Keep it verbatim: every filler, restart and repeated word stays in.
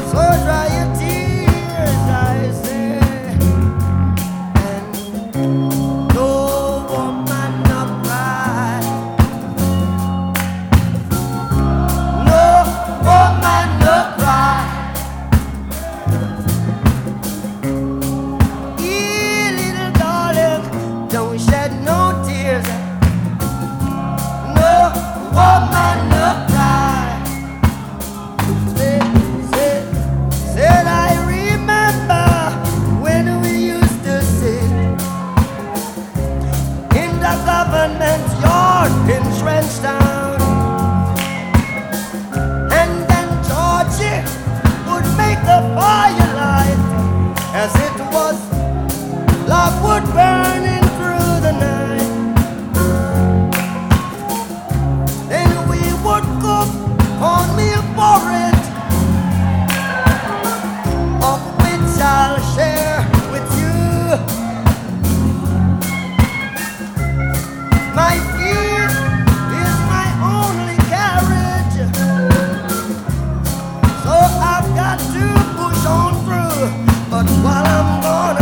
So dry your tears, I say, and no woman no cry, no woman no cry. Ee, little darling, don't shed no tears, no woman no cry. Say, say, said I remember when we used to sit in the government yard in Trenchtown, and then Georgie would make the firelight as it was logwood burning through the night. Then we would cook cornmeal porridge, of which I'll share with you. My feet is my only carriage, so I've got to push on through. But while I'm gone,